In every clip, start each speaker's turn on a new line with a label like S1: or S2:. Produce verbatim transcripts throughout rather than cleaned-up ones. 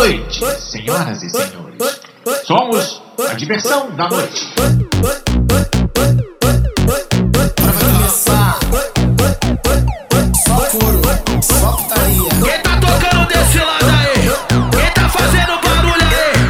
S1: noite, senhoras e senhores. Somos a diversão da noite.
S2: Pra começar, só couro, só putaria.
S3: Quem tá tocando desse lado aí? Quem tá fazendo barulho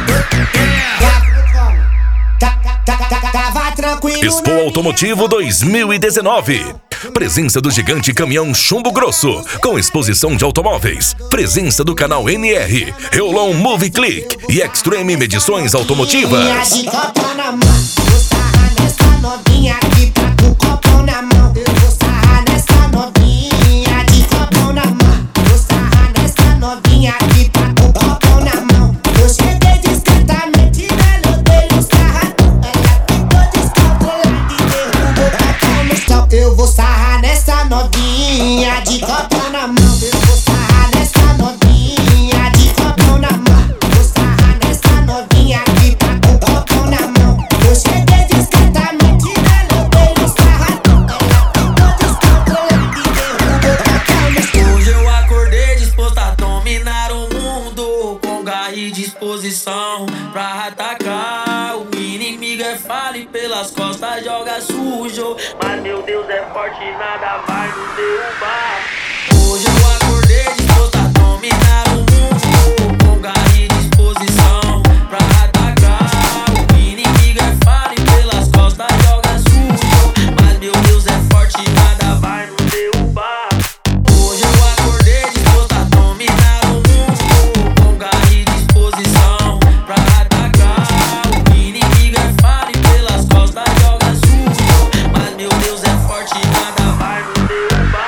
S3: aí?
S4: Expo Automotivo dois mil e dezenove. Presença do gigante caminhão Chumbo Grosso, com exposição de automóveis. Presença do canal N R, Reolon Movie Click e Extreme Medições Automotivas.
S5: De copo na mão, vou sarrar nessa novinha que tá com copo na mão. Eu vou sarrar nessa novinha de copo na mão. Vou sarrar nessa novinha que tá com copo na mão. Eu cheguei discretamente, ela odeia o sarradão. Ela ficou descontrolada e derrubou o copo no chão. Eu vou sarrar nessa novinha de copo na mão. Eu vou sarrar nessa novinha de copo na mão. Vou sarrar nessa novinha que tá com copo na mão. Eu cheguei discretamente, ela odeia o sarradão. Ela ficou descontrolada e derrubou o copo no chão.
S3: Hoje eu acordei disposto a dominar o mundo, com garra e disposição pra atacar. O inimigo é falho e pelas costas joga sujo, mas meu Deus é forte e nada vai nos derrubar. Hoje eu acordei disposto a dominar o mundo, com garra e disposição pra atacar. O inimigo é falho e pelas costas joga sujo, mas meu Deus é forte e nada vai nos derrubar. Hoje eu acordei disposto a dominar o mundo, com garra e disposição pra atacar. O inimigo é falho e pelas costas joga sujo, mas meu Deus é forte e nada vai nos derrubar.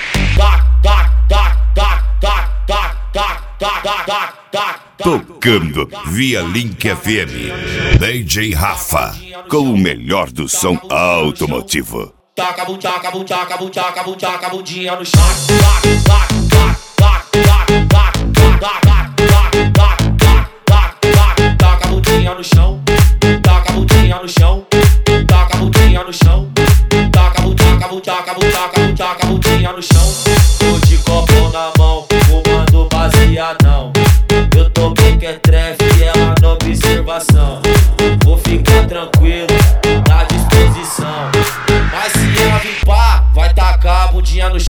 S6: Tocando via Link F M, D J Rafa, com o melhor do som automotivo.
S3: Taca, butaca, butaca, butaca, butaca, bundinha no chão. Taca, taca, bundinha no chão. Taca, bundinha no chão. Taca, bundinha no chão. Taca, butaca, butaca, butaca, butaca, bundinha no chão. Tô de copo na mão, fumando baseadão. Eu tô bem que é trefe,